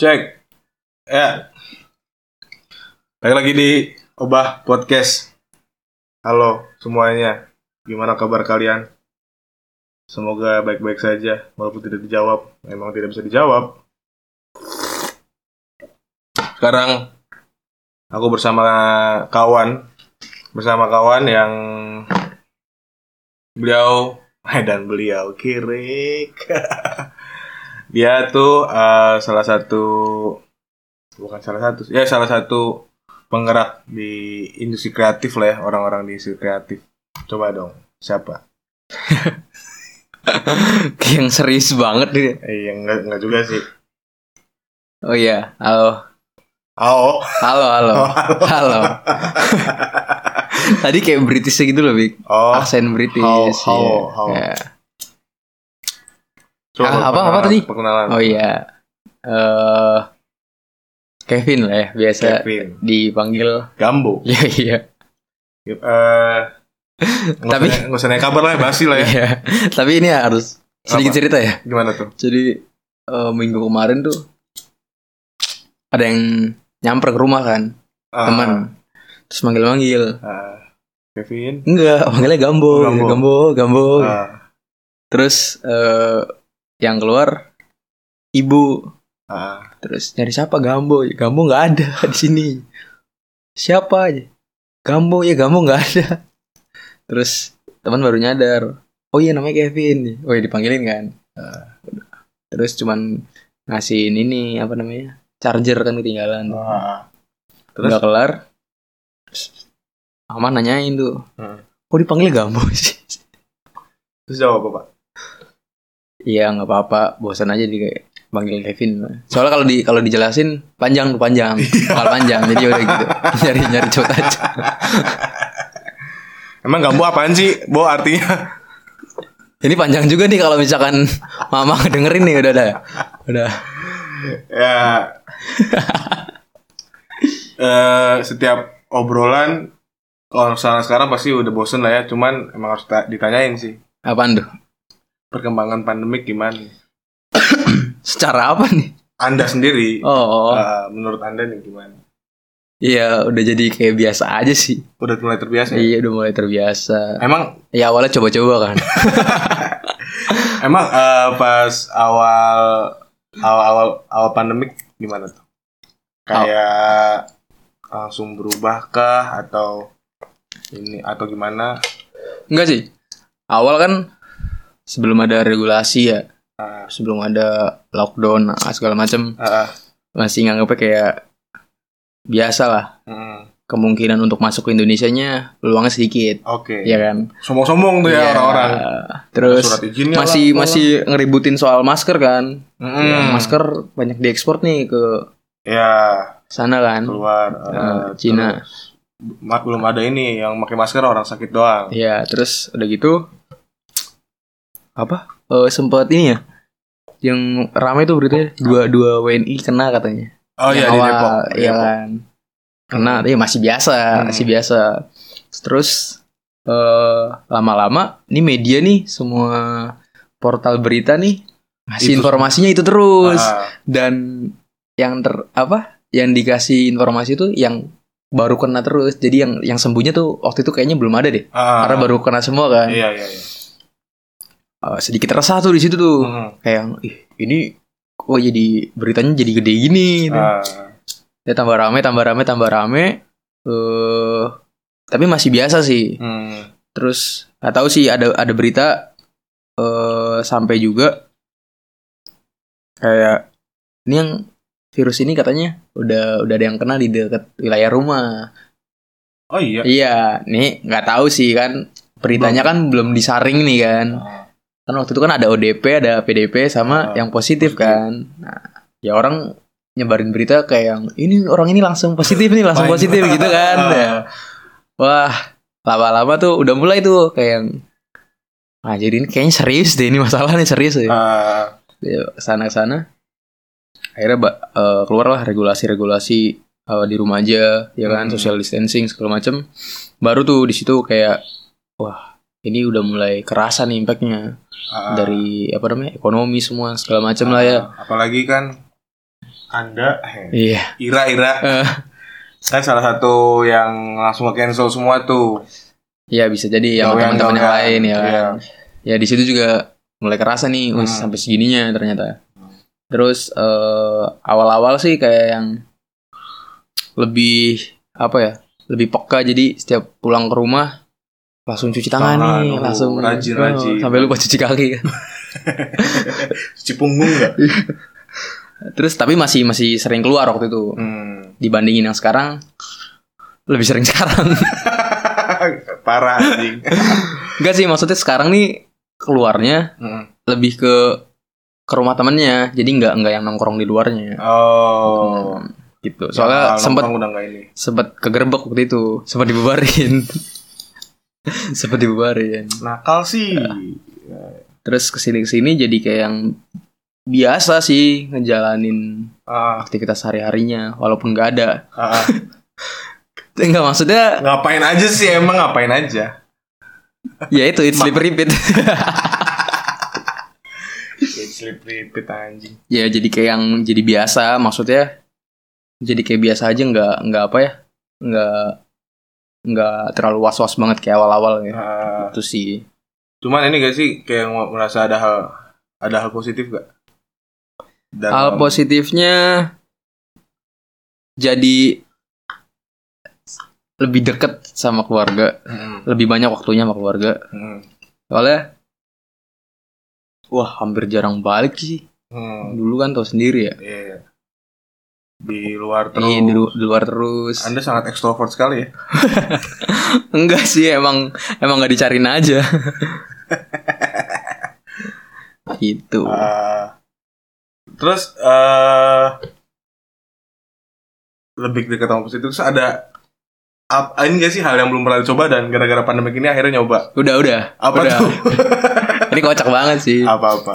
Cek. Ya. Balik lagi di Obah Podcast. Halo semuanya. Gimana kabar kalian? Semoga baik-baik saja. Walaupun tidak dijawab. Memang tidak bisa dijawab. Sekarang aku bersama kawan yang beliau kirik. Dia tuh salah satu penggerak di industri kreatif lah ya, orang-orang di industri kreatif. Coba dong, siapa? Yang serius banget dia. Enggak juga sih. Oh iya, halo. Halo. Tadi kayak British gitu loh, Bik. Aksen British. Halo. Ya. Coba apa tadi? Perkenalan. Oh iya. Kevin lah ya, biasa Kevin. dipanggil Gambo. Iya. Tapi nggak usah naik kabar lah, basi lah ya. Iya. Tapi ini harus sedikit cerita ya. Gimana tuh? Jadi minggu kemarin tuh ada yang nyamper ke rumah kan, teman. Terus manggil-manggil. Kevin? Enggak, panggilnya Gambo. Terus yang keluar ibu. Terus nyari siapa? Gambo nggak ada di sini. Siapa aja? Gambo nggak ada. Terus teman baru nyadar. Oh iya, namanya Kevin. Oh iya, dipanggilin kan. Terus cuman ngasihin ini apa namanya? Charger kan ketinggalan. Terus udah kelar. Mama nanyain tuh. Kok dipanggil Gambo sih? Terus jawab apa, Pak? Iya, nggak apa-apa, bosan aja kayak panggil Kevin. Soalnya kalau dijelasin panjang, bakal panjang. Jadi udah gitu. Nyari cepet aja. Emang Gambo apaan sih? Bo artinya? Ini panjang juga nih kalau misalkan mama dengerin nih udah. Ya. Setiap obrolan kalau sekarang pasti udah bosen lah ya. Cuman emang harus ditanyain sih. Apaan tuh? Perkembangan pandemik gimana? Secara apa nih? Anda sendiri. Menurut Anda nih gimana? Iya, udah jadi kayak biasa aja sih. Udah mulai terbiasa. Iya, udah mulai terbiasa. Emang? Ya awalnya coba-coba kan. Emang pas awal pandemik gimana tuh? Kayak langsung berubah kah atau gimana? Enggak sih. Awal kan sebelum ada regulasi ya, sebelum ada lockdown segala macam, masih nganggapnya kayak biasa lah. Kemungkinan untuk masuk ke Indonesianya peluangnya sedikit. Oke. Iya kan. Sombong-sombong tuh ya orang-orang. Terus masih ngeributin soal masker kan. Ya, masker banyak diekspor nih ke sana kan. Keluar Cina. Belum ada ini yang pakai masker orang sakit doang. Iya, terus udah gitu sempat ini ya. Yang ramai tuh beritanya dua WNI kena katanya. Oh iya, di Depok. Iya kan. Kena, tapi masih biasa. Terus lama-lama nih media nih, semua portal berita nih ngasih informasinya itu terus. Dan yang dikasih informasi itu yang baru kena terus. Jadi yang sembuhnya tuh waktu itu kayaknya belum ada deh. Karena baru kena semua kan. Iya. Sedikit resah tuh di situ tuh. Kayak ini kok jadi beritanya jadi gede gini gitu. Ya tambah rame. Tapi masih biasa sih. Terus nggak tahu sih ada berita sampai juga kayak ini yang virus ini katanya udah ada yang kena di dekat wilayah rumah. Oh iya. Iya, nih nggak tahu sih kan, beritanya kan belum disaring nih kan. Kan waktu itu kan ada ODP, ada PDP sama yang positif kan. Nah, ya orang nyebarin berita kayak yang ini orang ini langsung positif positif gitu kan. Ya. Wah, lama-lama tuh udah mulai tuh kayak yang jadi ini kayaknya serius deh, ini masalahnya serius ya. Sana akhirnya keluarlah regulasi di rumah aja ya kan, social distancing segala macem. Baru tuh di situ kayak wah, ini udah mulai kerasa nih impactnya dari ekonomi semua segala macam lah ya. Apalagi kan Anda, Iya. Ira kan salah satu yang langsung nge-cancel semua tuh. Iya bisa jadi yang Gawean, teman-teman yang gawean. lain ya. Iya. Ya di situ juga mulai kerasa nih, sampai segininya ternyata. Terus awal-awal sih kayak yang lebih apa ya? Lebih peka, jadi setiap pulang ke rumah langsung cuci tangan nih, langsung rajin. sampai lupa cuci kaki kan. Cuci punggung enggak? Terus tapi masih sering keluar waktu itu. Dibandingin yang sekarang lebih sering sekarang. Parah anjing. Enggak sih, maksudnya sekarang nih keluarnya lebih ke rumah temennya, jadi nggak yang nongkrong di luarnya. Oh, gitu. Soalnya ya, sempet kegerebek waktu itu, sempat dibubarin. Nakal sih. Terus kesini jadi kayak yang biasa sih ngejalanin aktivitas sehari-harinya, walaupun nggak ada. Enggak, maksudnya Ngapain aja sih emang, ngapain aja? Ya itu, it's sleep repeat. Sleep repeat anjing. Ya jadi kayak yang jadi biasa, maksudnya jadi kayak biasa aja, nggak apa ya, nggak terlalu was-was banget kayak awal-awal ya. Itu sih. Cuman ini gak sih kayak merasa ada hal positif gak? Hal positifnya jadi lebih deket sama keluarga, lebih banyak waktunya sama keluarga. Soalnya hampir jarang balik sih. Dulu kan tau sendiri ya. Iya. Di luar terus. Iya, di luar terus. Anda sangat ekstrovert sekali ya. Enggak sih, emang nggak dicariin aja. Gitu. Terus lebih dekat sama positif. Terus ada ini gak sih hal yang belum pernah dicoba dan gara-gara pandemi ini akhirnya nyoba? Udah. Apa tuh? Ini kocak banget sih. Apa?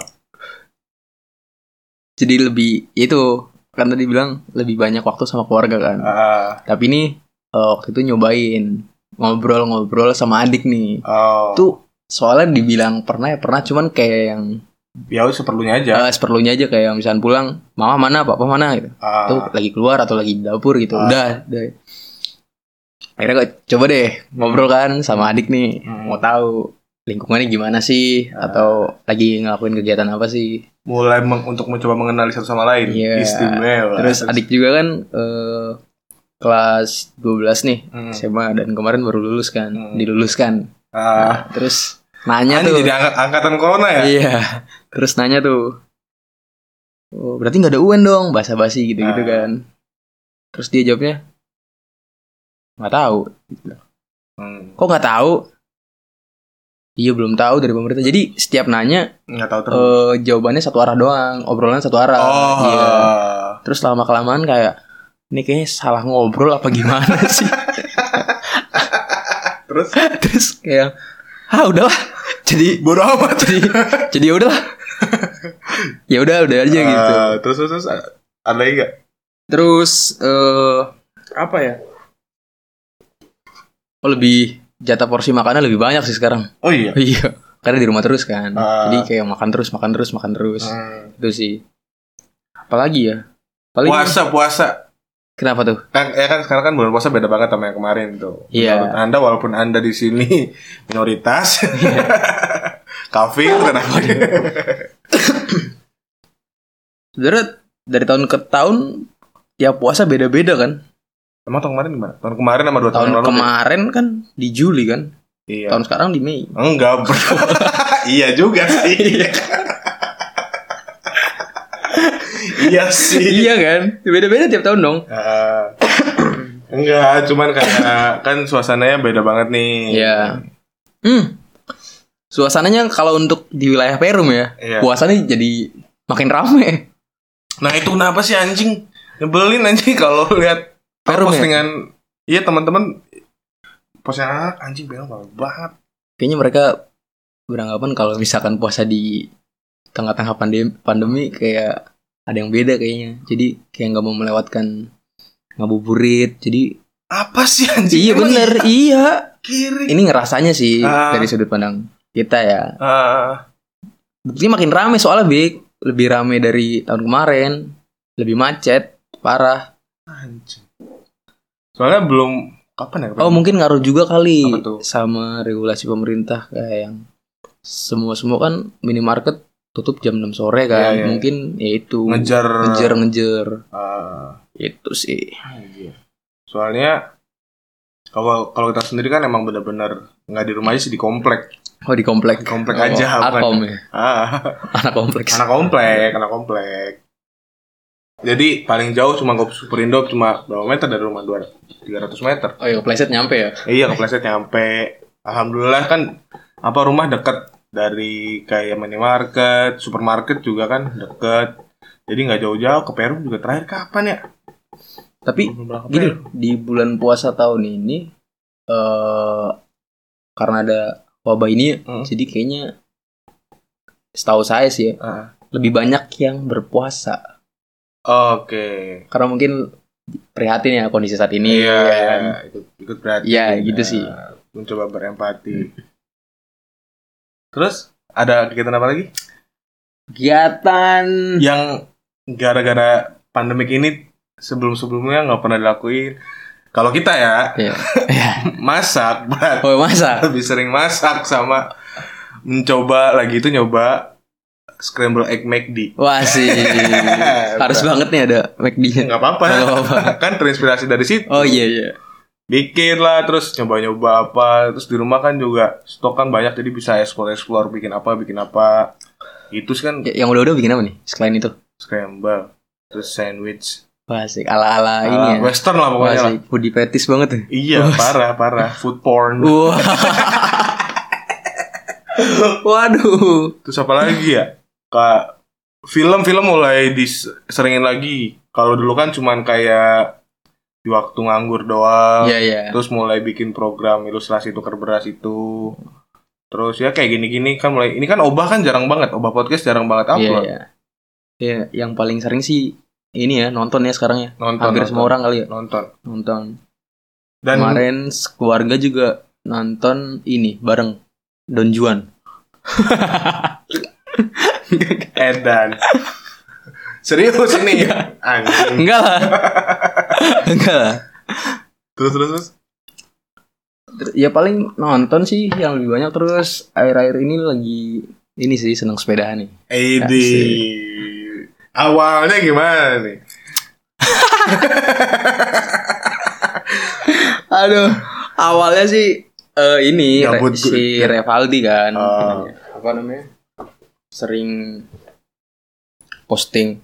Jadi lebih itu kan tadi bilang lebih banyak waktu sama keluarga kan. Tapi ini waktu itu nyobain ngobrol sama adik nih. Tuh soalnya dibilang pernah, cuman kayak yang ya seperlunya aja. Seperlunya aja, kayak misalnya pulang, mama mana, papa mana gitu. Tuh lagi keluar atau lagi di dapur gitu. Udah. Akhirnya gue coba deh ngobrol kan sama adik nih, mau tahu lingkungannya gimana sih, atau lagi ngelakuin kegiatan apa sih. Mulai untuk mencoba mengenali satu sama lain. Istimewa. Terus adik juga kan kelas 12 nih SMA, dan kemarin baru lulus kan, diluluskan. Terus nanya tuh, jadi angkatan corona ya? Iya. Terus nanya tuh, berarti nggak ada UN dong, basa-basi gitu kan. Terus dia jawabnya, nggak tahu. Kok nggak tahu? Iya, belum tahu dari pemerintah. Jadi setiap nanya nggak tahu terus. Jawabannya satu arah doang, obrolan satu arah. Iya. Terus lama kelamaan kayak ini kayaknya salah ngobrol apa gimana sih? Terus kayak udahlah. Jadi bodo amat. Jadi udahlah. Ya udah aja gitu. Terus ada lagi gak? Terus apa ya? Lebih jatah porsi makanan lebih banyak sih sekarang. Oh iya. Iya, karena di rumah terus kan. Jadi kayak makan terus. Itu sih. Apalagi ya? Puasa. Kenapa tuh? Kan sekarang kan bulan puasa beda banget sama yang kemarin tuh. Iya. Menurut Anda, walaupun Anda di sini minoritas, kafir kenapa? Sebenarnya dari tahun ke tahun tiap puasa beda-beda kan. Emang tahun kemarin gimana? Tahun kemarin sama 2 tahun lalu? Tahun kemarin kan di Juli kan. Iya. Tahun sekarang di Mei. Enggak, bro. Iya juga sih. Iya sih. Iya kan? Beda-beda tiap tahun dong. Enggak, cuman karena kan suasananya beda banget nih. Iya. Suasananya kalau untuk di wilayah Perum ya, puasanya jadi makin rame. Nah itu kenapa sih anjing? Nyebelin anjing kalau lihat Perum postingan. Iya teman-teman postingan anjing banget. Kayaknya mereka beranggapan kalau misalkan puasa di tengah-tengah pandemi kayak ada yang beda kayaknya. Jadi kayak nggak mau melewatkan ngabuburit. Jadi apa sih anjing? Iya bener, iya. Kiri. Ini ngerasanya sih dari sudut pandang kita ya. Buktinya makin rame soalnya lebih rame dari tahun kemarin. lebih macet, parah. Anjing. Soalnya belum kapan ya? Oh mungkin ngaruh juga kali Apa tuh? sama regulasi pemerintah kayak yang semua kan minimarket tutup jam 6 sore kan. Iya. Mungkin ya itu Ngejar. Itu sih. Anjir. Soalnya kalau kita sendiri kan emang benar-benar nggak di rumah aja sih, di komplek. Oh di komplek. Komplek aja. Akom ya. Anak kompleks. Anak komplek. Jadi paling jauh cuma ke Superindo cuma berapa meter dari rumah? 300 meter. Oh iya, kepleset nyampe ya? Iya, kepleset nyampe. Alhamdulillah kan rumah dekat dari kayak minimarket, supermarket juga kan dekat. Jadi nggak jauh-jauh. Ke Perum juga terakhir kapan ya? Tapi gini, di bulan puasa tahun ini karena ada wabah ini, jadi kayaknya setahu saya sih lebih banyak yang berpuasa. Oke. Karena mungkin prihatin ya kondisi saat ini. Iya, kan? ikut prihatin. Iya, gitu sih. Mencoba berempati. Terus ada kegiatan apa lagi? Kegiatan yang gara-gara pandemik ini sebelum-sebelumnya nggak pernah dilakuin. Kalau kita ya, masak, Oh, masak. Lebih sering masak sama nyoba scramble egg McD. Wah sih, harus banget nih ada McD-nya. Nggak apa-apa. Kan terinspirasi dari situ. Oh iya. Bikin lah, terus nyoba-nyoba apa. Terus di rumah kan juga stok kan banyak, jadi bisa explore bikin apa. Itu sih kan. Yang udah bikin apa nih selain itu? Scramble, terus sandwich. Wah sih, ala-ala ini ya. Western lah pokoknya. Wah sih, foodie fetish banget ya. Iya, parah. Food porn. Waduh. Terus apa lagi ya? Kayak film mulai diseringin lagi. Kalau dulu kan cuman kayak di waktu nganggur doang. Iya. Terus mulai bikin program ilustrasi tukar beras itu. Terus ya kayak gini-gini kan mulai. Ini kan Obah kan jarang banget. Obah podcast jarang banget upload. Iya, yang paling sering sih ini ya, nonton ya sekarang ya. Hampir semua orang kali ya. Nonton. Dan kemarin keluarga juga nonton ini bareng Don Juan. Edan. Serius ini? Anjing. Enggak lah. Terus. Ya paling nonton sih yang lebih banyak. Terus akhir-akhir ini lagi ini sih seneng sepedaan nih. Awalnya gimana nih? Aduh, awalnya sih ini Gabut si Revaldi kan. Apa namanya? Sering posting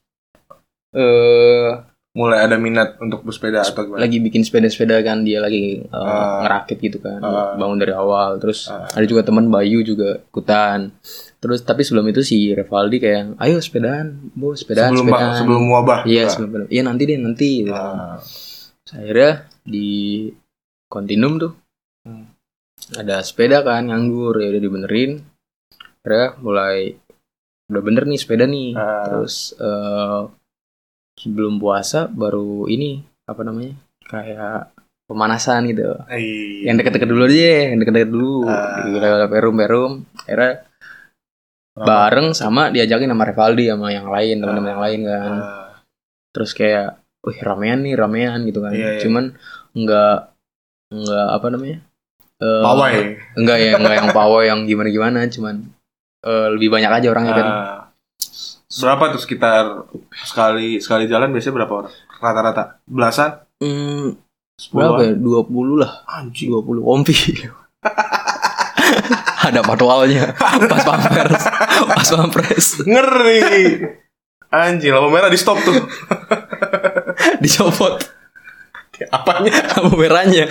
mulai ada minat untuk bersepeda atau gimana? Lagi bikin sepeda kan, dia lagi ngerakit gitu kan, bangun dari awal. Terus ada juga teman Bayu juga ikutan. Terus tapi sebelum itu si Revaldi kayak ayo sepedaan. Sebelum wabah. Iya, sebelum. Iya nanti. Gitu. Akhirnya di Kontinum tuh ada sepeda kan nganggur, ya udah dibenerin. Akhirnya udah bener nih sepeda nih. Terus sebelum puasa baru ini apa namanya kayak pemanasan gitu. Yang deket-deket dulu aja, di Perum. Akhirnya bareng sama diajakin sama Revaldi sama yang lain, teman-teman yang lain kan. Terus kayak ramean gitu kan. Cuman enggak apa namanya? Pawai. Enggak yang pawai yang gimana-gimana, cuman lebih banyak aja orangnya kan. Berapa tuh sekitar sekali jalan biasanya berapa orang? Rata-rata belasan? Berapa ya? 20 lah. Anjing. 20 kompi. Ada patwalnya. Pas pampres. Ngeri. Anjing, lampu merah di stop tuh. Dicopot. Apanya? Lampu merahnya.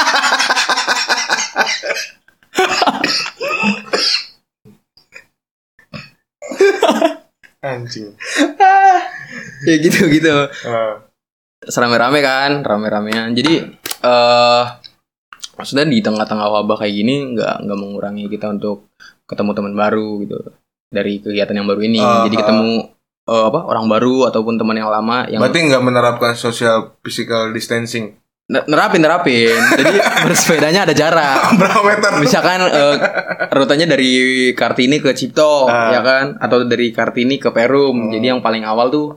Anjing. Ya gitu. Serame-rame kan, rame-ramean. Jadi maksudnya di tengah-tengah wabah kayak gini nggak mengurangi kita untuk ketemu teman baru gitu dari kegiatan yang baru ini. Jadi ketemu orang baru ataupun teman yang lama yang. Berarti nggak menerapkan social physical distancing. Nerapin. Jadi bersepedanya ada jarak. Berapa meter? Misalkan rutenya dari Kartini ke Cipto, ya kan? Atau dari Kartini ke Perum. Jadi yang paling awal tuh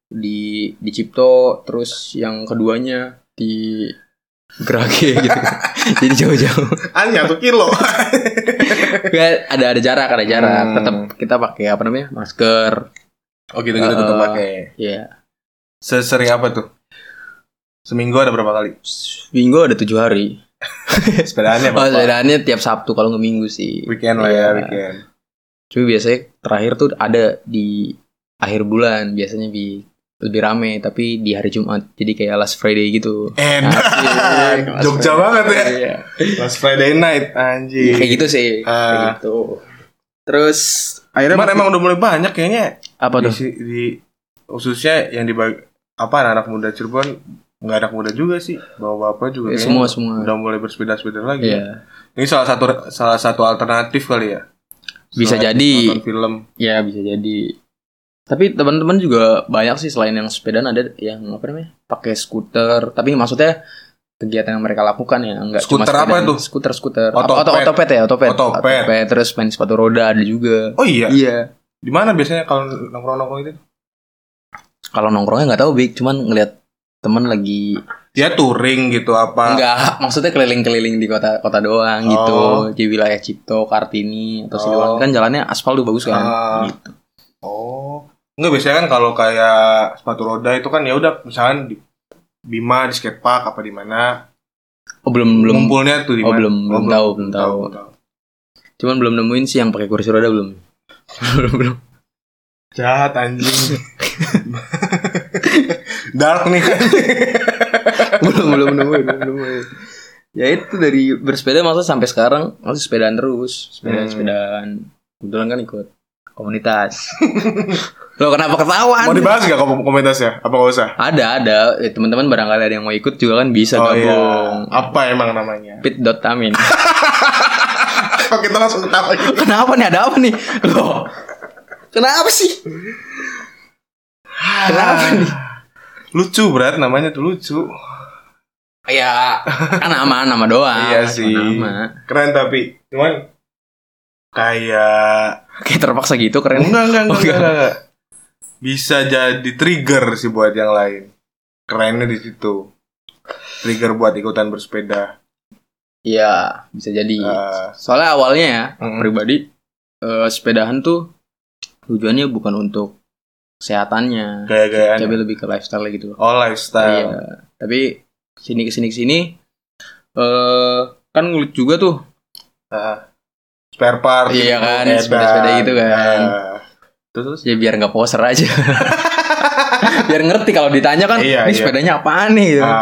di Cipto, terus yang keduanya di Gerage gitu. Jadi jauh-jauh. Hanya 1 kilo. ada jarak. Tetap kita pakai apa namanya? Masker. Oh gitu-gitu tetap pakai. Iya. Sesering apa tuh? Seminggu ada berapa kali? Minggu ada 7 hari. Sepedaannya berapa? Sepedaannya tiap Sabtu kalau nggak Minggu sih. Weekend lah ya, weekend. Cuma biasanya terakhir tuh ada di akhir bulan, biasanya lebih rame, tapi di hari Jumat. Jadi kayak last Friday gitu. Enak. Jogja banget ya. Iya. Last Friday night anjing. Kayak gitu sih. Kayak gitu. Terus akhirnya emang udah mulai banyak kayaknya. Apa tuh? Di khususnya yang anak muda Cirebon, nggak anak muda juga sih, bapak-bapak juga semua udah mulai bersepeda lagi. Iya. Ini salah satu alternatif kali ya. Bisa jadi. Nonton film. Ya bisa jadi. Tapi teman-teman juga banyak sih selain yang sepedaan, ada yang apa namanya? Pakai skuter. Tapi maksudnya kegiatan yang mereka lakukan ya enggak cuma sepedaan. Apa tuh? Skuter. Otopet. Otopet. Terus main sepatu roda ada juga. Oh iya. Iya. Di mana biasanya kalau nongkrong itu? Kalau nongkrongnya nggak tahu, Big, cuman ngeliat temen lagi dia touring gitu apa? Enggak, maksudnya keliling-keliling di kota doang gitu, di wilayah Cipto, Kartini atau Sidoarjo kan jalannya aspal tuh bagus kan. Gitu. Oh, enggak, biasanya kan kalau kayak sepatu roda itu kan ya udah misalkan di Bima, di skatepark apa di mana? Oh belum ngumpulnya tuh di mana? Belum tahu. Cuman belum nemuin sih yang pakai kursi roda belum. belum. Jahat anjing. Dark nih. belum nemuin. Ya itu dari bersepeda maksudnya sampai sekarang masih sepedaan terus, sepedaan. Kebetulan kan ikut komunitas. Lo kenapa ketawa? Mau dibahas gak komunitasnya? Apa gak usah? Ada. Teman-teman barangkali ada yang mau ikut juga kan bisa gabung. Iya. Apa emang namanya? Pit.tamin. Kok kita langsung ketawa gitu? Kenapa nih? Ada apa nih? Loh. Kenapa sih? Kenapa nih? Lucu, Brat, namanya tuh lucu. Ya, kan nama doang. Iya sih. Nama. Keren tapi cuman kayak terpaksa gitu keren. Enggak. Bisa jadi trigger sih buat yang lain. Kerennya di situ. Trigger buat ikutan bersepeda. Iya, bisa jadi. Soalnya awalnya ya, pribadi sepedahan tuh tujuannya bukan untuk kesehatannya, tapi lebih ke lifestyle gitu. Oh, lifestyle. Iya. Tapi kesini kan ngulik juga tuh. Spare part. Iya kan, sepeda-sepeda gitu kan. Terus ya biar nggak poser aja. Biar ngerti kalau ditanya kan, ini sepedanya apaan nih? Gitu.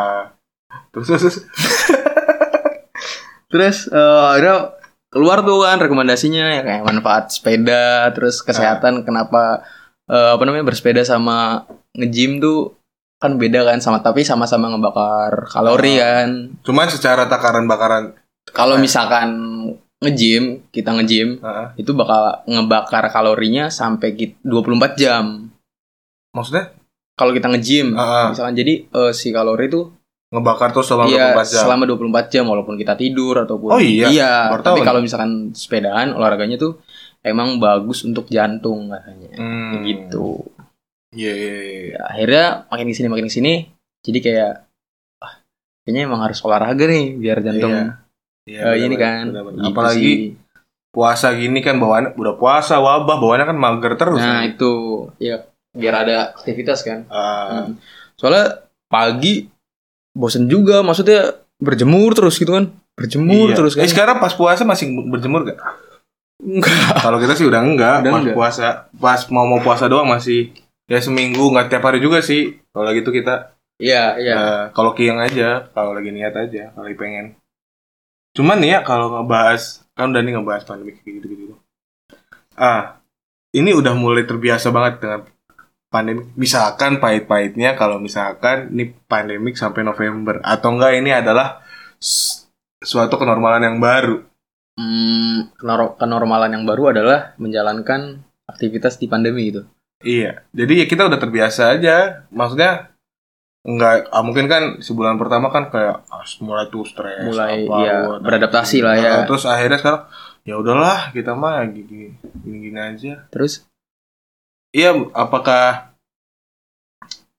Terus ada keluar tuh kan rekomendasinya ya kayak manfaat sepeda, terus kesehatan, kenapa bersepeda sama nge-gym tuh kan beda kan, tapi sama-sama ngebakar kalori kan. Cuman secara takaran bakaran, kalau misalkan kita nge-gym itu bakal ngebakar kalorinya sampai 24 jam. Maksudnya? Kalau kita nge-gym misalkan jadi si kalori itu ngebakar tuh selama 24 jam. Selama 24 jam walaupun kita tidur ataupun. Oh iya. Iya, tapi kalau misalkan sepedaan olahraganya tuh emang bagus untuk jantung katanya. Gitu. Iya. Ya, akhirnya makin kesini jadi kayak kayaknya emang harus olahraga nih biar jantung ini kan. Gitu. Apalagi puasa gini kan bawaannya udah puasa, wabah bawaannya kan mager terus. Nah, kan? itu ya biar ada aktivitas kan. Soalnya pagi bosen juga, maksudnya berjemur terus gitu kan. Terus kan. Sekarang pas puasa masih berjemur gak? Enggak. Kalau kita sih udah enggak. Puasa, pas mau puasa doang masih ya seminggu, enggak tiap hari juga sih. Kalau gitu kita Iya. Kalau kiang aja, kalau lagi niat aja, kalau lagi pengen. Cuman nih ya kalau ngebahas, kan udah nih ngebahas pandemi gitu. Ini udah mulai terbiasa banget dengan pandemi. Misalkan pahit-pahitnya kalau misalkan ini pandemik sampai November atau enggak ini adalah suatu kenormalan yang baru. Kenormalan yang baru adalah menjalankan aktivitas di pandemi itu. Iya. Jadi ya kita udah terbiasa aja. Maksudnya enggak, mungkin kan sebulan pertama kan kayak mulai tuh stres, beradaptasi lah ya. Terus akhirnya sekarang ya udahlah kita mah gini aja. Terus? Iya, apakah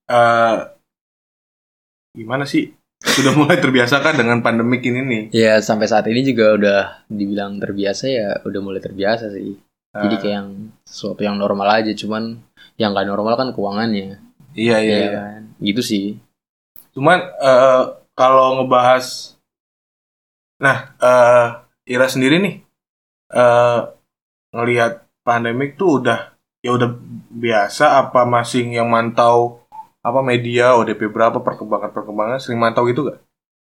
gimana sih? Sudah mulai terbiasa kan dengan pandemik ini nih? Ya sampai saat ini juga udah dibilang terbiasa ya, udah mulai terbiasa sih. Jadi kayak yang sesuatu yang normal aja, cuman yang nggak normal kan keuangannya. Iya. Kan? Gitu sih. Cuman kalau ngebahas, nah Ira sendiri nih ngelihat pandemik tuh udah biasa apa masih yang mantau apa media ODP berapa perkembangan sering mantau gitu gak?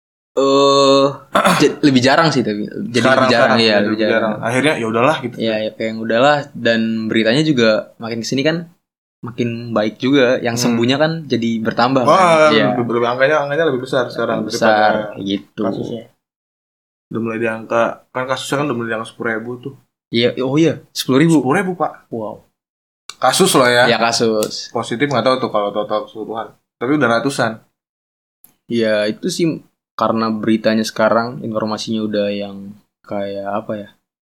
Lebih jarang sih tapi jadi lebih jarang. Akhirnya ya udahlah gitu. Ya kayak yang udahlah, dan beritanya juga makin kesini kan makin baik juga. Yang sembuhnya kan jadi bertambah. Wah, kan? angkanya lebih besar sekarang besar gitu. Kasusnya. Udah mulai diangka, kan kasusnya kan udah mulai diangka 10.000 tuh. Iya, 10.000. 10.000 Pak. Wow. Kasus loh ya. Ya kasus. Positif nggak tahu tuh kalau total keseluruhan. Tapi udah ratusan. Ya itu sih karena beritanya sekarang informasinya udah yang kayak apa ya?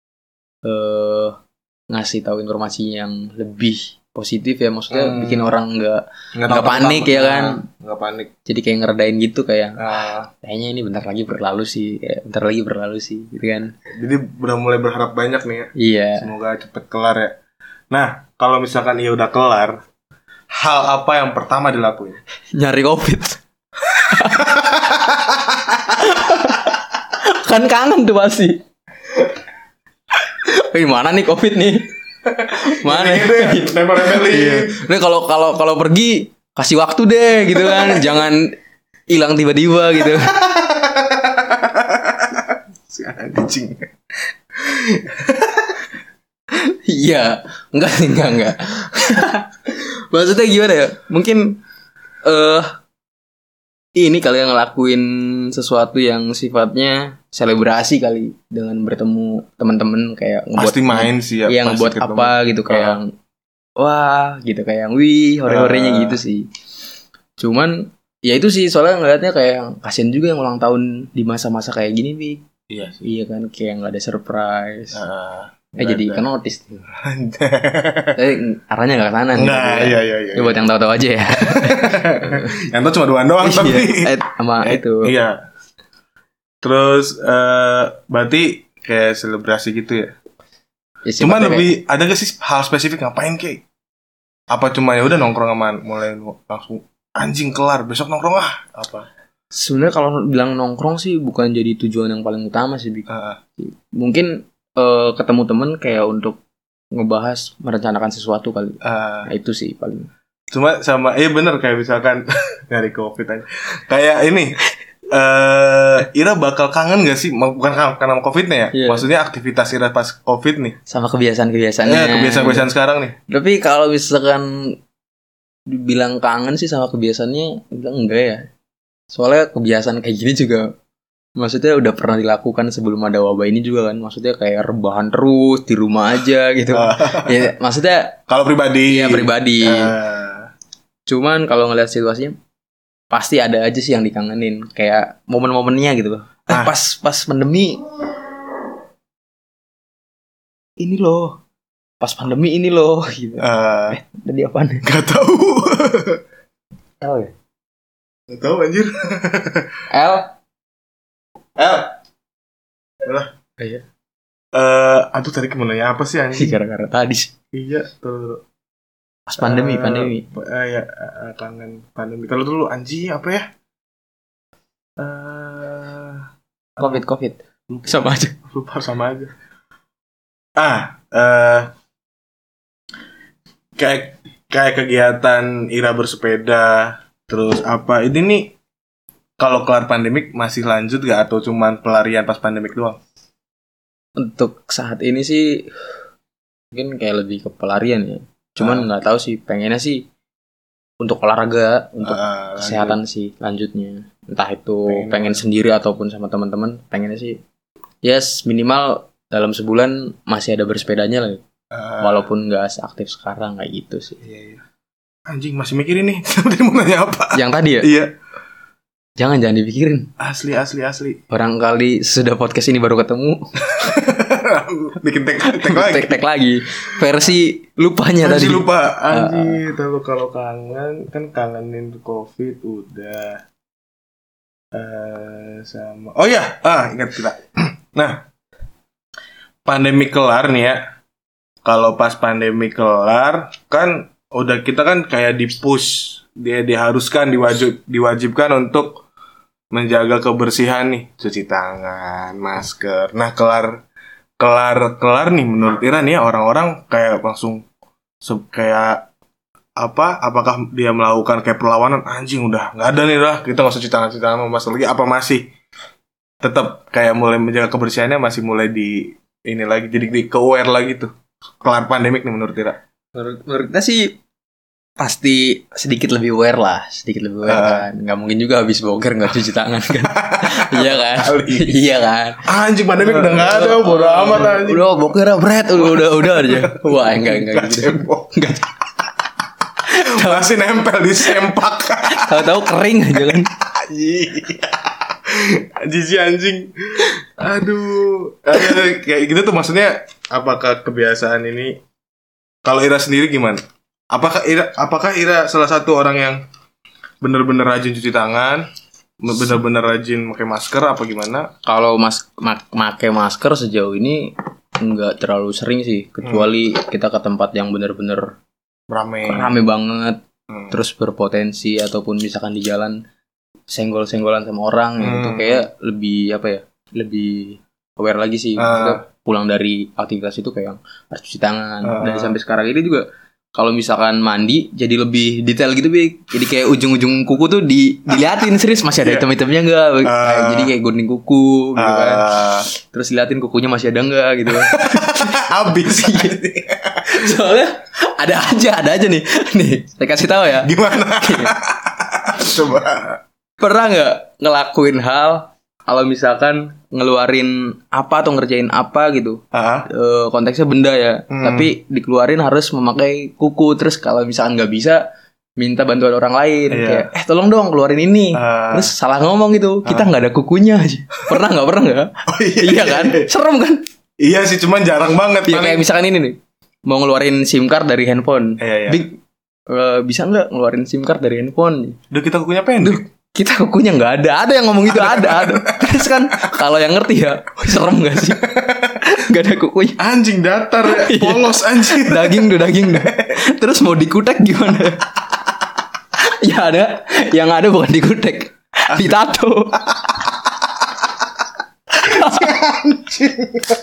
Ngasih tahu informasinya yang lebih positif ya, maksudnya bikin orang nggak panik ya kan? Nggak panik. Jadi kayak ngeredain gitu kayak kayaknya ini bentar lagi berlalu sih, gitu kan? Jadi udah mulai berharap banyak nih ya. Iya. Semoga cepet kelar ya. Nah, kalau misalkan ya udah kelar, hal apa yang pertama dilakuin? Nyari COVID. Kan kangen tuh pasti. Mana nih COVID nih? Mana? Nempel-nempelin. Nih kalau pergi kasih waktu deh gitu kan. Jangan hilang tiba-tiba gitu. Si anjing. Iya, enggak. Maksudnya gimana ya? Mungkin ini kali yang ngelakuin sesuatu yang sifatnya selebrasi kali dengan bertemu teman-teman kayak ngebuat pasti main sih ya. Yang buat apa gitu kayak wah gitu kayak wih hore-horenya gitu sih. Cuman ya itu sih soalnya ngeliatnya kayak kasian juga yang ulang tahun di masa-masa kayak gini Bi. Iya sih. Iya kan kayak nggak ada surprise. Jadi kan notice tuh. Tapi arahnya nggak ke sana. Nah, iya. Ya buat yang tahu-tahu aja ya. Yang tahu cuma dua doang tapi. Sama itu. Iya. Terus berarti kayak selebrasi gitu ya. Cuma lebih ada gak sih hal spesifik ngapain kayak? Apa cuma ya udah nongkrong aman mulai langsung anjing kelar besok nongkrong apa? Sebenarnya kalau bilang nongkrong sih bukan jadi tujuan yang paling utama sih. Mungkin ketemu temen kayak untuk ngebahas merencanakan sesuatu kali. Nah, itu sih paling. Cuma sama bener kayak misalkan dari COVID aja. Kayak ini Ira bakal kangen gak sih? Bukan karena COVID-nya ya. Yeah. Maksudnya aktivitas Ira pas COVID nih. Sama kebiasaan-kebiasaannya. Kebiasaan-kebiasaan sekarang nih. Tapi kalau misalkan dibilang kangen sih sama kebiasaannya, bilang enggak ya. Soalnya kebiasaan kayak gini juga maksudnya udah pernah dilakukan sebelum ada wabah ini juga kan. Maksudnya kayak rebahan terus di rumah aja gitu. Ya maksudnya kalau pribadi. Iya pribadi. Cuman kalau ngeliat situasinya pasti ada aja sih yang dikangenin. Kayak momen-momennya gitu loh. Pas pandemi ini loh. Pas pandemi ini loh gitu. Tadi apaan? Gak tahu. Tahu ya? Gak tahu anjir. L. Udah. Iya. Aduh tadi kemana apa sih anjing? Gara-gara tadi sih. Iya, tuh. Pas pandemi. Ya, kangen pandemi. Kalau dulu anjing apa ya? COVID. Sama aja. Lupa sama aja. Kayak kegiatan Ira bersepeda, terus apa? Ini nih kalau kelar pandemik masih lanjut gak atau cuman pelarian pas pandemik doang? Untuk saat ini sih mungkin kayak lebih ke pelarian ya. Cuman nggak tahu sih, pengennya sih untuk olahraga, untuk kesehatan sih lanjutnya. Entah itu pengen sendiri ataupun sama teman-teman, pengennya sih yes minimal dalam sebulan masih ada bersepedanya lah. Walaupun nggak seaktif sekarang kayak gitu sih. Iya. Anjing masih mikirin nih. Tadi mau nanya apa? Yang tadi ya? Iya. Jangan dipikirin. Asli. Barangkali sudah podcast ini baru ketemu. Bikin tag lagi. Tag lagi. Versi lupanya Masih tadi. lupa. Anjir, tapi kalau kangen kan kangenin Covid udah. Sama. Oh ya, ingat kita. Nah, pandemi kelar nih ya. Kalau pas pandemi kelar kan udah kita kan kayak di-push, dia diharuskan diwajibkan untuk menjaga kebersihan nih, cuci tangan, masker. Nah, kelar nih menurut Ira nih ya, orang-orang kayak langsung kayak apa? Apakah dia melakukan kayak perlawanan? Anjing udah nggak ada nih lah, kita nggak usah cuci tangan sama masker lagi. Apa masih tetap kayak mulai menjaga kebersihannya, masih mulai di ini lagi, jadi di aware lagi tuh kelar pandemik nih menurut Ira? Menurut kita sih pasti sedikit lebih aware lah, kan. Nggak mungkin juga habis boker nggak cuci tangan kan. Iya kan? Iya kan? Anjing pandemik udah nggak ada, bodo amat anjing. Udah boker bret, udah aja. Wah, enggak gitu. Enggak. Masih nempel di sempak. Tahu-tahu kering aja kan. Jijik anjing. Aduh. Kayak gitu tuh maksudnya, apakah kebiasaan ini, kalau Ira sendiri gimana? Apakah Ira salah satu orang yang bener-bener rajin cuci tangan, bener-bener rajin pakai masker, apa gimana? Kalau pakai masker sejauh ini nggak terlalu sering sih, kecuali kita ke tempat yang bener-bener rame banget, terus berpotensi, ataupun misalkan di jalan senggol-senggolan sama orang, itu kayak lebih aware lagi sih. Kita pulang dari aktivitas itu kayak harus cuci tangan. Dan sampai sekarang ini juga kalau misalkan mandi jadi lebih detail gitu, Bik. Jadi kayak ujung-ujung kuku tuh diliatin serius masih ada hitam-hitamnya enggak. Jadi kayak gunting kuku gitu kan. Terus liatin kukunya masih ada enggak gitu. Habis. Soalnya ada aja nih. Nih, saya kasih tahu ya. Gimana? Coba. Pernah nggak ngelakuin hal kalau misalkan ngeluarin apa atau ngerjain apa gitu, konteksnya benda ya, tapi dikeluarin harus memakai kuku. Terus kalau misalkan nggak bisa, minta bantuan orang lain, kayak tolong dong keluarin ini. Terus salah ngomong gitu, kita nggak ada kukunya aja. Pernah nggak? Oh, iya kan? Serem kan? Iya sih, cuman jarang banget. Ya, kayak misalkan ini nih, mau ngeluarin SIM card dari handphone. Big, bisa nggak ngeluarin SIM card dari handphone? Duh, kita kukunya pendek. Kita kukunya nggak ada yang ngomong gitu. ada. Terus kan kalau yang ngerti ya, serem nggak sih? Nggak ada kukunya. Anjing datar ya, polos anjing. daging tuh. Terus mau dikutek gimana? Ya ada, yang ada bukan dikutek, ditato. Anjing.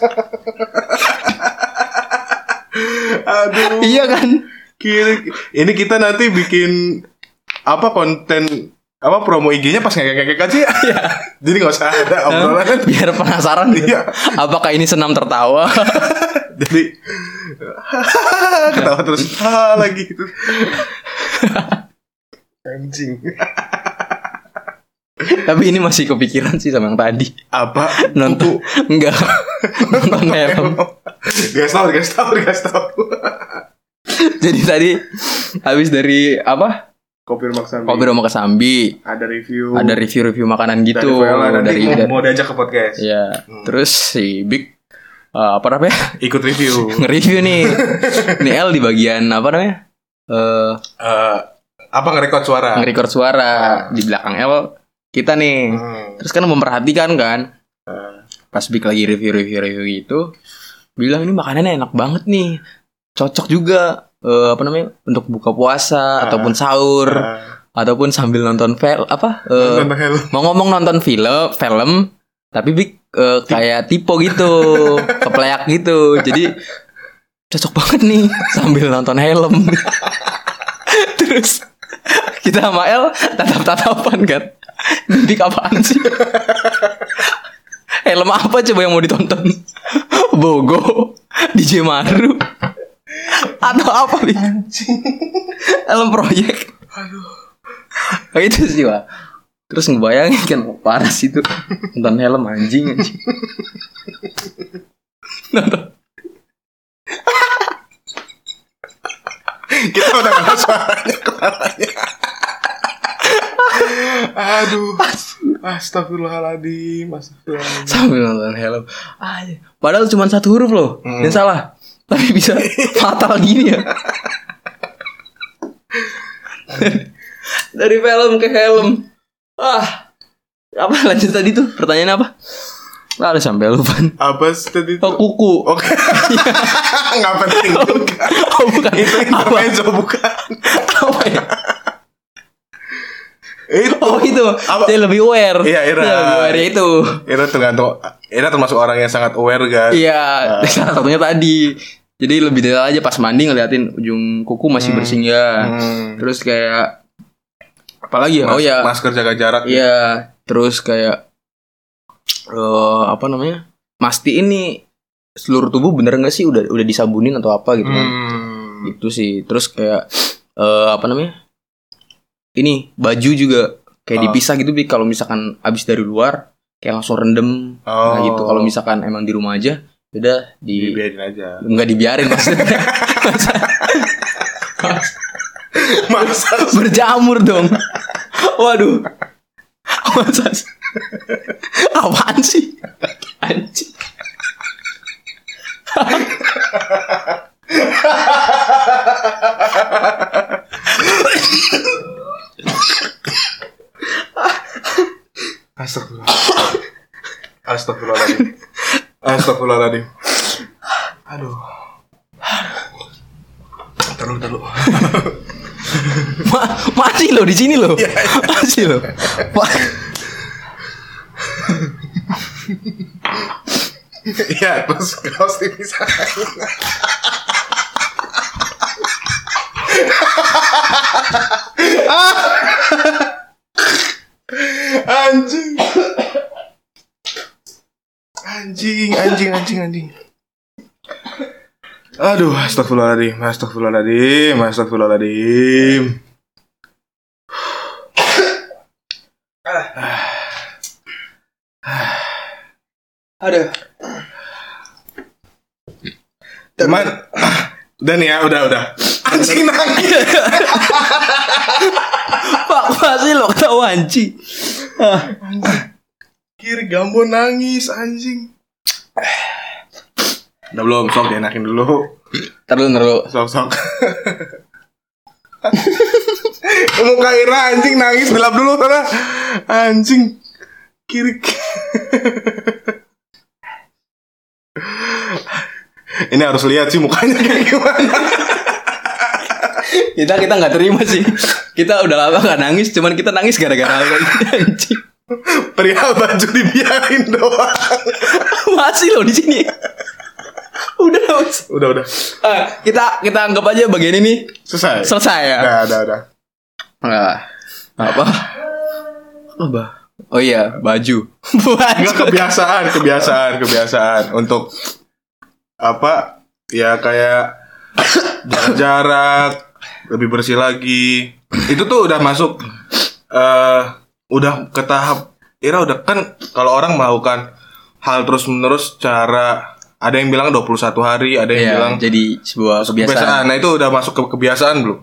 Aduh. Iya kan? Ini kita nanti bikin konten promo IG-nya pas ngekek aja ya. Jadi gak usah ada obrolan. Biar penasaran gitu. Apakah ini senam tertawa? Jadi ketawa terus lagi gitu. Anjing. Tapi ini masih kepikiran sih sama yang tadi. Apa? Nonton enggak. Nonton film. Gas tahu. Jadi tadi habis dari apa? Kopi Rumah Kesambi. Ada review makanan gitu. Dari mau diajak ke podcast. Iya. Terus si Big apa namanya? Ikut review. Nge-review nih. Ini L di bagian apa namanya? Nge-record suara. Di belakang L kita nih. Terus kan memperhatikan kan. Pas Big lagi review gitu, bilang ini makanannya enak banget nih. Cocok juga untuk buka puasa ataupun sahur ataupun sambil nonton mau ngomong nonton film tapi Big kayak tipe gitu, kepleak gitu. Jadi cocok banget nih sambil nonton helm. Terus kita sama El tatap-tatapan kan. Big apaan sih? Helm apa coba yang mau ditonton? Bogo, DJ Maru, atau apa nih? Helm proyek. Aduh. Itu sih Pak. Terus ngebayangin kan panas itu nonton helm anjing. Nonton. Kita udah nggak suaranya. Aduh. Astagfirullahaladzim. Sambil nonton helm. Padahal cuma satu huruf loh yang salah. Tapi bisa fatal gini ya. Dari film ke helm. Apa lanjut tadi tuh? Pertanyaannya apa? Ada sampai lupa. Apa tadi itu? Kuku. Oke. Nggak penting juga. Bukan. Itu intermezzo bukan. Apa ya? Itu. Apa? Dia lebih aware. Iya, Ira. Dia lebih aware itu. Ira termasuk orang yang sangat aware kan. Iya, salah satunya tadi. Jadi lebih detail aja pas mandi ngeliatin ujung kuku masih bersih ya. Terus kayak apalagi ya? Masker jaga jarak. Iya, terus kayak apa namanya? Mastiin nih seluruh tubuh bener nggak sih udah disabunin atau apa gitu kan? Itu sih. Terus kayak apa namanya? Ini baju juga kayak dipisah gitu, kalau misalkan abis dari luar kayak langsung rendem. Nah gitu. Kalau misalkan emang di rumah aja, udah dibiarin aja. Enggak dibiarin maksudnya. Masa berjamur dong. Waduh. Masa apaan sih? Anjing. Astagfirullahaladzim. Aduh. Taruh. Masih lo di sini lo. Masih lo. Iya, terus kaos dipisahin. Anjing. Aduh, astagfirullahaladzim. Aduh. Cuman udah nih ya, udah. Anjing nangis. Pak, masih lo ketawa anjing. Kiri Gambo nangis anjing. Udah belum, sok dienakin dulu. Taruh. Sok. Muka Ira anjing nangis, gelap dulu karena anjing. Kiri. Ini harus lihat sih mukanya kayak gimana. Kita nggak terima sih. Kita udah lama nggak nangis, cuman kita nangis gara-gara anjing. Perihal baju dibiarin doang. Masih lo di sini. Udah. Kita anggap aja bagian ini selesai ya. Udah. Apa? Oh iya, baju. Enggak, kebiasaan untuk apa? Ya kayak jarak, lebih bersih lagi. Itu tuh udah masuk udah ke tahap Ira udah kan kalau orang melakukan hal terus-menerus cara ada yang bilang 21 hari, ada yang bilang jadi sebuah kebiasaan. Nah, itu udah masuk ke kebiasaan belum?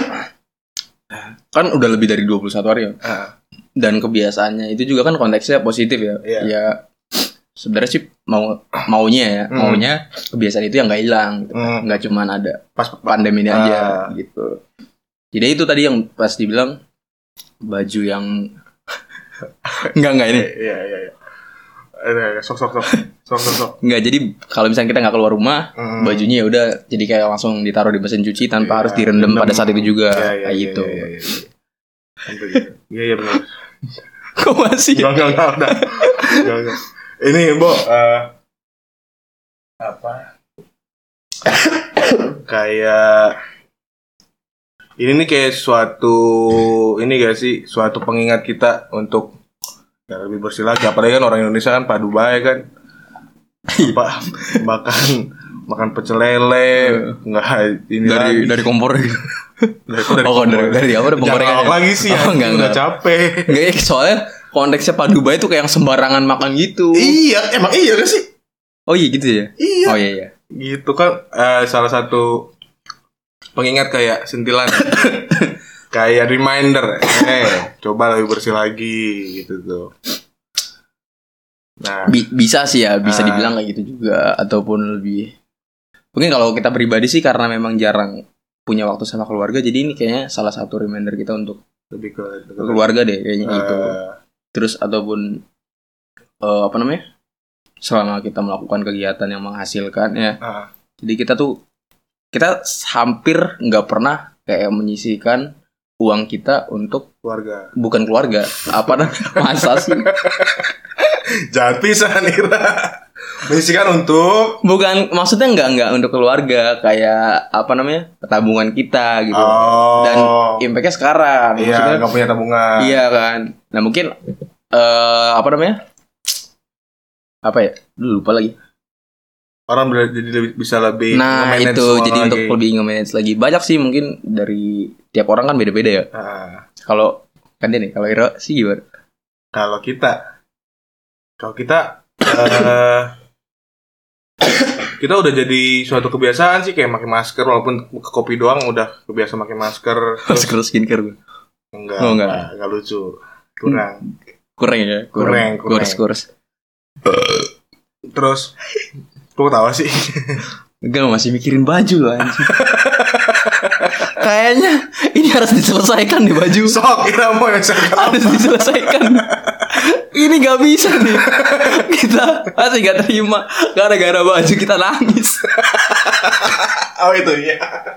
Kan udah lebih dari 21 hari ya. Dan kebiasaannya itu juga kan konteksnya positif ya. Ya sebenarnya sih maunya kebiasaan itu yang enggak hilang gitu. Enggak cuman ada pas pandemi ini aja gitu. Jadi itu tadi yang pas dibilang baju yang enggak ini. Iya. Sok. Enggak, jadi kalau misalnya kita nggak keluar rumah, bajunya ya udah jadi kayak langsung ditaruh di mesin cuci tanpa harus direndam pada saat itu juga. Kayak gitu. Iya benar. Kok masih? Enggak udah. Ini, Bo, apa? Kayak ini nih kayak suatu pengingat kita untuk ya lebih bersih lagi. Apalagi kan orang Indonesia kan padu bae kan. Makan pecel lele, enggak ini dari kompor gitu. Dari apa ada penggorengan lagi sih ya. Udah capek. Enggak, soalnya konteksnya padu bae tuh kayak yang sembarangan makan gitu. Iya, emang iya gak sih? Oh iya gitu ya? Iya. Oh iya. Gitu kan salah satu pengingat kayak sentilan. kayak reminder, coba lebih bersih lagi gitu tuh. Nah, bisa sih ya, bisa dibilang kayak gitu juga, ataupun lebih. Mungkin kalau kita pribadi sih karena memang jarang punya waktu sama keluarga, jadi ini kayaknya salah satu reminder kita untuk lebih ke keluarga deh kayaknya gitu. Terus ataupun apa namanya? Selama kita melakukan kegiatan yang menghasilkan ya. Jadi kita hampir nggak pernah kayak menyisihkan uang kita untuk keluarga. Bukan keluarga, apa namanya? Masa sih? Jangan pisah Nira. Menyisihkan untuk bukan, maksudnya enggak untuk keluarga, kayak apa namanya, tabungan kita gitu. Dan impactnya sekarang iya, nggak punya tabungan. Iya kan. Nah mungkin apa namanya, apa ya, lupa lagi. Orang jadi bisa lebih nah itu jadi lagi. Untuk lebih nge-manage lagi. Banyak sih mungkin, dari tiap orang kan beda-beda ya. Kalau kan dia nih, kalau Iro sih gimana? Kalau kita kita udah jadi suatu kebiasaan sih, kayak pakai masker, walaupun ke kopi doang udah kebiasa pakai masker. Masker skincare gue. Enggak lucu. Kurang Ya. Kurs. Terus lu ketawa sih? Enggak, masih mikirin baju loh anjing. Kayaknya ini harus diselesaikan nih baju. Sok kita mau harus diselesaikan. Ini gak bisa nih. Kita masih gak terima gara-gara baju kita nangis. Oh itu ya.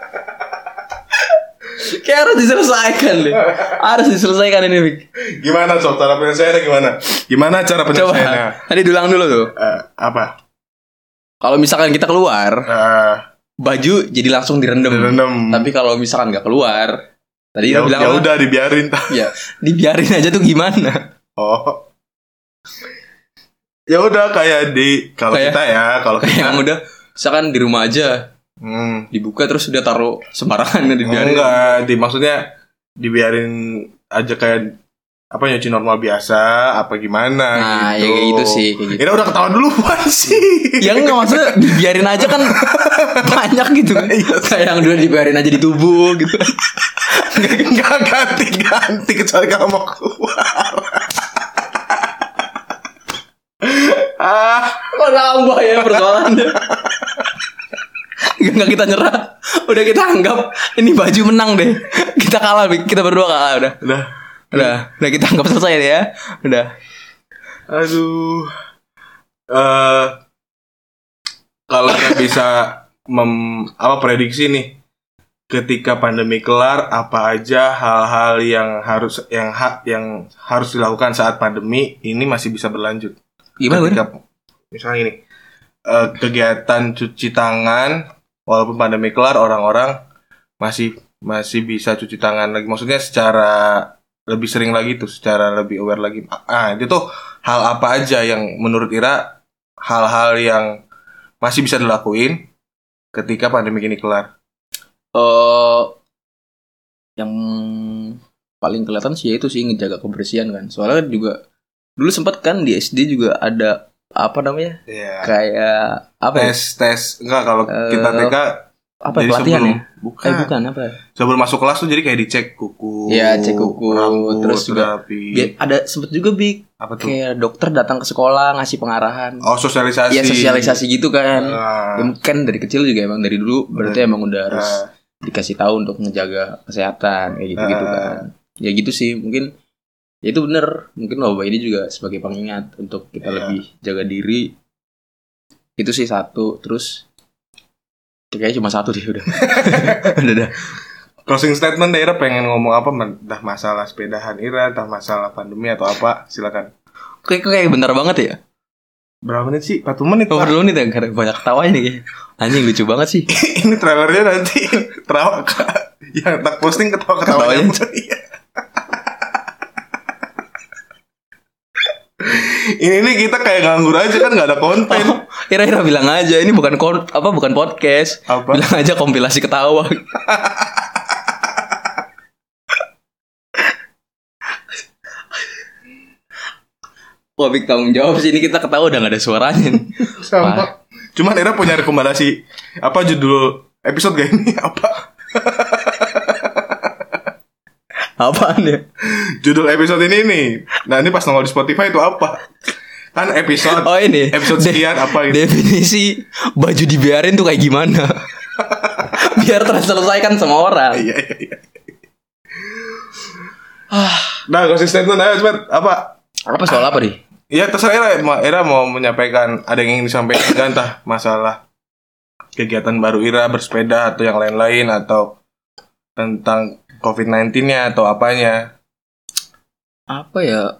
Kayak harus diselesaikan nih. Harus diselesaikan ini, Mik. Gimana Sob, cara penyelesaiannya gimana? Gimana cara penyelesaiannya? Coba, tadi dulang dulu tuh. Apa? Kalau misalkan kita keluar, baju jadi langsung direndam. Tapi kalau misalkan gak keluar, tadi ya bilang ya udah dibiarin. Ya, dibiarin aja tuh gimana? Oh. Ya udah kayak kalau kita yang udah misalkan di rumah aja. Dibuka terus udah taruh sembarangan, dibiarin. Enggak, maksudnya dibiarin aja kayak apa, nyuci normal biasa apa gimana nah, gitu. Ya kayak gitu sih, kayak gitu. Ini udah ketawa duluan sih. Ya enggak, maksudnya dibiarin aja kan banyak gitu kan. Kayak yang udah dibiarin aja di tubuh gitu. Enggak ganti kecuali kalau mau keluar. Kok nambah ya persoalannya. Enggak, kita nyerah. Udah kita anggap ini baju menang deh. Kita kalah, kita berdua kalah udah. Udah kita anggap selesai deh ya. Udah. Aduh. Kalau kita bisa prediksi nih, ketika pandemi kelar, apa aja hal-hal yang harus dilakukan saat pandemi ini masih bisa berlanjut? Gimana? Misalnya ini, kegiatan cuci tangan, walaupun pandemi kelar, orang-orang masih bisa cuci tangan lagi. Maksudnya secara lebih sering lagi tuh, secara lebih aware lagi. Itu tuh hal apa aja yang menurut Ira hal-hal yang masih bisa dilakuin ketika pandemi ini kelar? Yang paling kelihatan sih itu sih ngejaga kebersihan kan. Soalnya kan juga dulu sempat kan di SD juga ada apa namanya? Kayak apa? Tes enggak, kalau kita TK apa pelatihan ya? Bukan apa? Sebelum masuk kelas tuh jadi kayak dicek kuku. Iya, cek kuku, rambut, terus juga ada sempet juga apa tuh? Kayak dokter datang ke sekolah ngasih pengarahan. Oh, sosialisasi. Iya, sosialisasi gitu kan. Ya, kan dari kecil juga emang dari dulu berarti emang udah harus dikasih tahu untuk menjaga kesehatan kayak gitu-gitu kan. Ya gitu sih, mungkin ya itu bener. Mungkin wabah ini juga sebagai pengingat untuk kita lebih jaga diri. Itu sih satu. Terus kayaknya cuma satu deh udah. udah. Closing statement Ira pengen ngomong apa? Entah masalah sepedahan Ira, entah masalah pandemi atau apa, silakan. Kayak bentar banget ya. Berapa menit sih? 40 menit. 40 menit ya, karena banyak ketawanya nih. Anjing lucu banget sih. Ini trailernya nanti yang tak posting ketawa-ketawanya. Ini kita kayak nganggur aja kan, nggak ada konten. Ira bilang aja ini bukan podcast. Apa? Bilang aja kompilasi ketawa. Wah, Bik, tanggung jawab sih, ini kita ketawa udah gak ada suaranya nih. Sama. Cuman Ira punya rekomendasi apa judul episode gak ini? Apa? Apaan ya? Judul episode ini nih. Nah ini pas nongol di Spotify itu apa? Kan episode. Oh ini. Episode sekian apa gitu. Definisi baju dibiarin tuh kayak gimana? Biar terselesaikan sama orang. Iya. Nah konsisten tuh nah cepet apa? Apa soal apa nih? Ya terserah Ira mau menyampaikan. Ada yang ingin disampaikan kan, entah masalah kegiatan baru Ira bersepeda atau yang lain-lain, atau tentang COVID-19-nya atau apanya. Apa ya?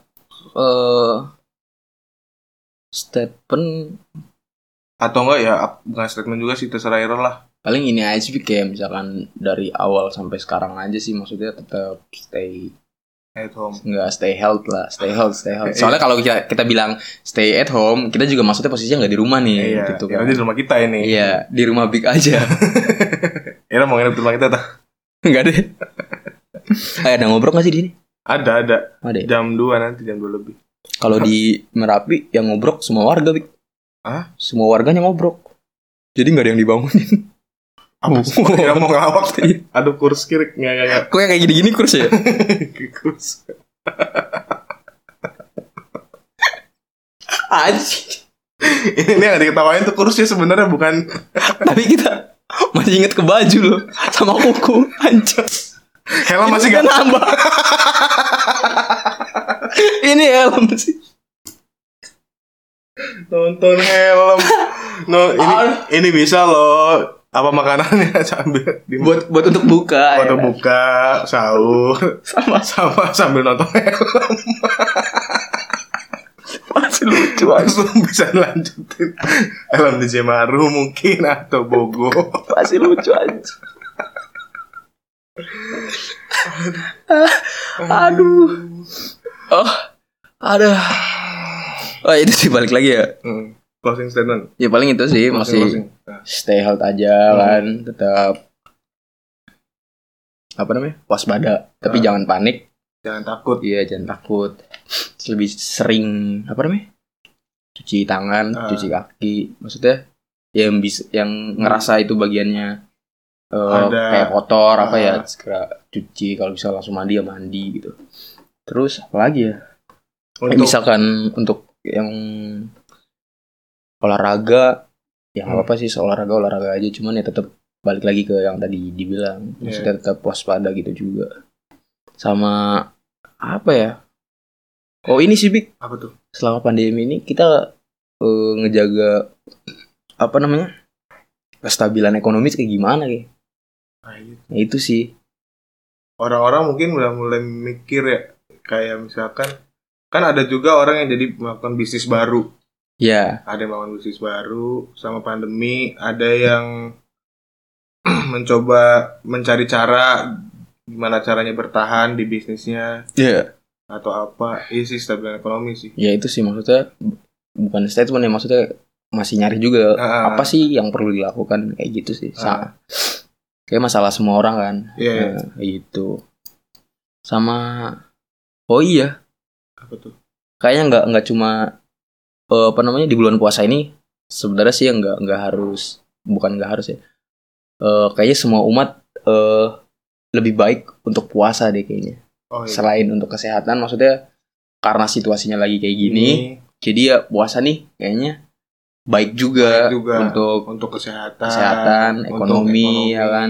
Statement atau enggak ya bukan statement juga sih, terserah Ira lah. paling ini aja sih, kayak misalkan dari awal sampai sekarang aja sih, maksudnya tetap stay At home. Enggak, stay health lah, stay health. Soalnya kalau kita bilang stay at home, kita juga maksudnya posisinya nggak di rumah nih, Iya, gitu ya, kan. di rumah kita ini. Iya, di rumah Big aja. Ira mau nginep di rumah kita tak? Enggak deh. Ada ngobrol nggak sih di sini? Ada. Ada. Ya? Jam 2 nanti, jam 2 lebih. Kalau di Merapi yang ngobrol semua warga, Big. Hah? Semua warganya ngobrol. Jadi nggak ada yang dibangunin. Apa sih? Ira mau ngelawak. Aduh kurs kirik. Nggak. Kok yang kayak gini-gini kurs ya? Kurs. Anjing. Ini yang diketawain tuh kurusnya sebenarnya bukan. Tapi kita masih inget ke baju loh, sama kuku. Anjing. Helm masih Ini gak nambah. Ini helm sih. nonton helm. No, ini bisa loh. Apa makanannya sambil Buat untuk buka. Buat ya. buka, sahur, sama sambil nonton helm. Masih lucu aja. Langsung bisa lanjutin helm di Jemaru mungkin atau Bogor. Masih lucu aja. Aduh. Oh, ada. Oh itu sih, balik lagi ya. Closing statement. Ya paling itu sih, masih stay health aja kan, tetap apa namanya, waspada, tapi jangan panik, Jangan takut. iya jangan takut, lebih sering apa namanya, cuci tangan, cuci kaki, maksudnya yang bisa, yang ngerasa itu bagiannya kayak kotor apa ya, segera cuci, kalau bisa langsung mandi ya mandi gitu. Terus apa lagi ya, misalkan untuk yang olahraga ya nggak apa-apa sih, olahraga aja, cuman ya tetap balik lagi ke yang tadi dibilang, maksudnya tetap waspada gitu juga. Sama apa ya, oh ini sih Bik, apa tuh, selama pandemi ini kita ngejaga apa namanya, kestabilan ekonomi kayak gimana kayak. Nah itu sih, orang-orang mungkin udah mulai mikir ya, kayak misalkan kan ada juga orang yang jadi melakukan bisnis baru. ya. Ada yang melakukan bisnis baru sama pandemi, ada yang mencoba mencari cara gimana caranya bertahan di bisnisnya. Iya. Atau apa, isi stabilan ekonomi sih. Ya itu sih maksudnya, bukan statement ya, maksudnya masih nyari juga apa sih yang perlu dilakukan kayak gitu sih. Kayak masalah semua orang kan. Iya. Nah, itu. Sama oh iya. Apa tuh? Kayaknya nggak cuma apa namanya, di bulan puasa ini sebenarnya sih nggak harus, bukan nggak harus ya. Kayaknya semua umat lebih baik untuk puasa deh kayaknya. Oh, iya. Selain untuk kesehatan, maksudnya karena situasinya lagi kayak gini, jadi ya puasa nih kayaknya baik juga untuk kesehatan, ekonomi ya kan.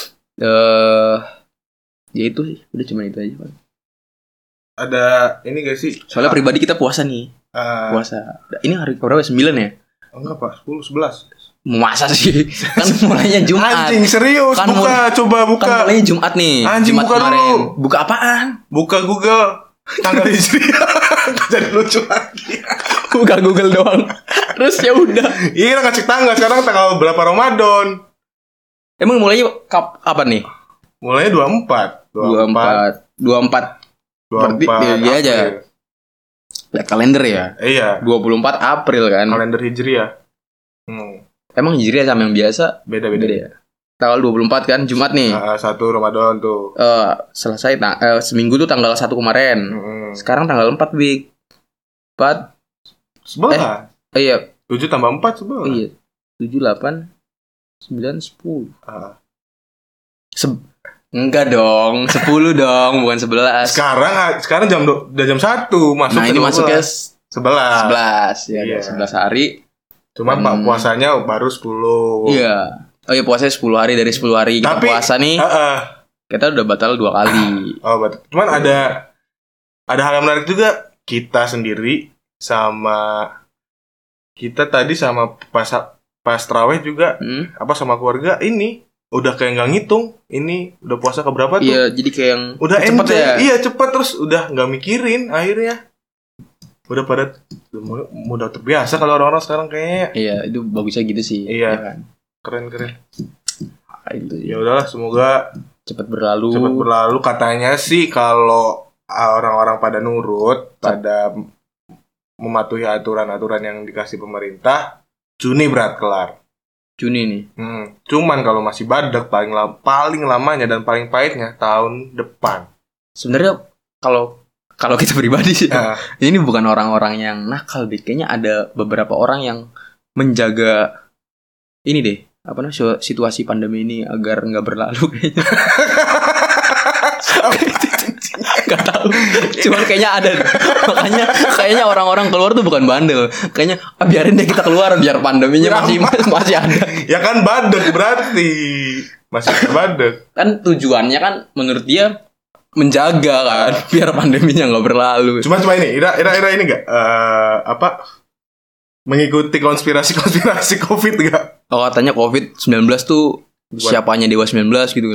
Ya itu sih, udah cuma itu aja Pak. Ada ini gak sih? Soalnya pribadi kita puasa nih. Puasa. Ini hari berapa? 9 ya? Enggak Pak, 10, 11. Masa sih? Kan mulainya Jumat. Anjing serius, kan coba buka. Kan mulainya Jumat nih. Anjing, Jumat buka kemarin. dulu. Buka apaan? Buka Google. Tanggal hijriah. Jadi lucu lagi. Buka Google doang. Terus ya udah. Iya, kita ngecek tanggal sekarang tanggal berapa Ramadan. Emang mulainya apa nih? Mulainya 24. 24. Berarti dia aja. Lihat kalender ya. Iya. 24 April kan. Kalender hijriah. Emang hijriah sama yang biasa beda ya. Tanggal 24 kan, Jumat nih. 1 Ramadan tuh. Selesai seminggu tuh tanggal 1 kemarin. Sekarang tanggal 4 Bik. 4 sebelah. Iya. 7 tambah 4 sebelah. Iya. 7 8 9 10. Enggak dong, 10 dong, bukan 11. Sekarang udah jam 1 masuk. Nah, ini masuknya 11. 11 ya, Iya. 11 hari. Cuma Pak puasanya baru 10. Iya. Oh iya, puasanya 10 hari, dari 10 hari kita Tapi, puasa nih. Kita udah batal 2 kali. Oh, betul. Cuman ada hal yang menarik juga. Kita sendiri sama kita tadi sama pas tarawih juga sama keluarga ini udah kayak nggak ngitung ini udah puasa keberapa tuh. Iya, jadi kayak yang udah cepet enjoy. ya. Iya, cepet terus udah nggak mikirin akhirnya. Udah pada udah terbiasa kalau orang-orang sekarang kayaknya. Iya, itu bagusnya gitu sih. Iya. Ya kan? Keren. Itu Ya udahlah, semoga cepat berlalu. Katanya sih kalau orang-orang pada nurut, pada mematuhi aturan-aturan yang dikasih pemerintah, Juni berat kelar. Juni nih. Cuman kalau masih badak paling lamanya dan paling pahitnya tahun depan. Sebenarnya kalau kita pribadi sih, ini bukan orang-orang yang nakal, deh. Kayaknya ada beberapa orang yang menjaga ini deh, situasi pandemi ini agar nggak berlalu kayaknya. Gak tahu, cuman kayaknya ada. Makanya kayaknya orang-orang keluar tuh bukan bandel. Kayaknya biarin deh kita keluar biar pandeminya masih ada. Ya kan badak berarti masih ada badak. Kan tujuannya kan menurut dia menjaga kan biar pandeminya nggak berlalu. Cuma ini, Ira ini nggak mengikuti konspirasi COVID nggak? Oh, katanya COVID-19 tuh siapanya Dewa 19 gitu.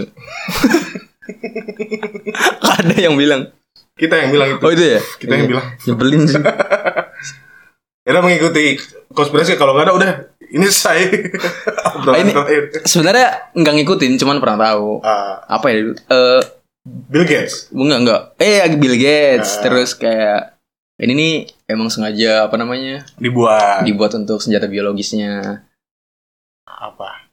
Ada yang bilang. Kita yang bilang itu. Oh, itu ya? Kita yang bilang. Nyebelin sih. Ira mengikuti konspirasi, kalau nggak ada udah ini saya. Ini sebenarnya nggak ngikutin, cuman pernah tahu. Apa ya? Bill Gates. Enggak. Bill Gates. Terus kayak ini nih emang sengaja dibuat untuk senjata biologisnya. Apa?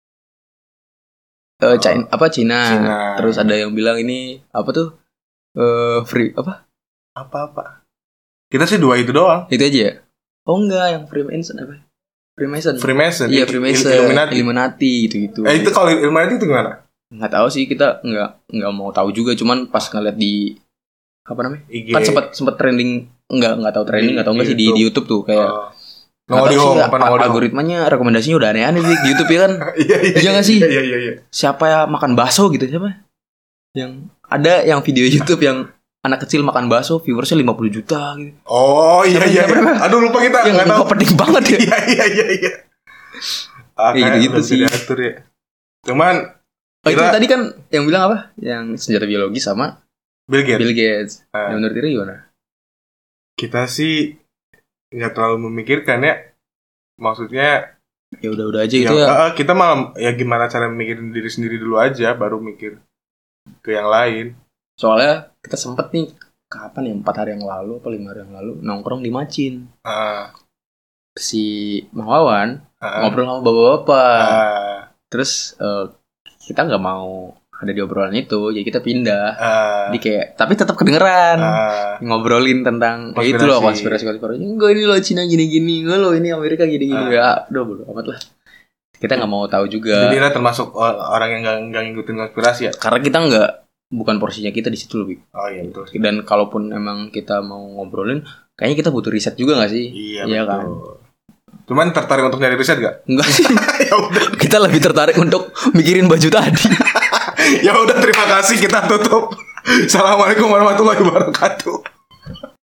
Cina. Terus ada yang bilang ini apa tuh? Free apa? Apa? Kita sih 2 itu doang. Itu aja ya? Oh enggak, yang Freemason apa? Freemason. Iya, Freemason. Illuminati gitu. Itu kalau Illuminati itu gimana? Nggak tahu sih, kita nggak mau tahu juga, cuman pas ngeliat di apa namanya? IG. Kan sempat trending, nggak tahu trending atau enggak sih di YouTube tuh kayak algoritmanya rekomendasinya udah aneh-aneh sih di YouTube ya kan. Iya nggak sih? Iya. Siapa ya makan bakso gitu, siapa? Yang ada yang video YouTube yang anak kecil makan bakso viewersnya 50 juta gitu. Oh iya. Aduh lupa kita. Yang nggak penting banget ya. Iya. Gitu sih. Diatur ya. Cuman itu tadi kan yang bilang apa? Yang senjata biologi sama Bill Gates. Yang menurut Ira gimana? Kita sih nggak terlalu memikirkan ya. Maksudnya ya udah aja gitu ya. Kita malah ya gimana cara mikirin diri sendiri dulu aja, baru mikir ke yang lain. Soalnya kita sempet nih kapan ya, 4 hari yang lalu atau 5 hari yang lalu nongkrong di Macin. Si Mawawan ngobrol sama bapak-bapak. Terus kita nggak mau ada di obrolan itu, jadi kita pindah. Di kayak tapi tetap kedengeran ngobrolin tentang kayak itu loh, konspirasi. Enggak, ini loh Cina gini-gini, enggak loh ini Amerika gini-gini. Ya udah bodo amat lah. Kita nggak mau tahu juga. Jadi kita termasuk orang yang nggak ngikutin konspirasi ya? Karena kita bukan porsinya kita di situ lebih. Oh iya betul. Dan kalaupun emang kita mau ngobrolin, kayaknya kita butuh riset juga nggak sih? Iya kan. Cuman tertarik untuk nyari riset gak? Enggak sih. Ya udah. Kita lebih tertarik untuk mikirin baju tadi. Ya udah, terima kasih, kita tutup. Assalamualaikum warahmatullahi wabarakatuh.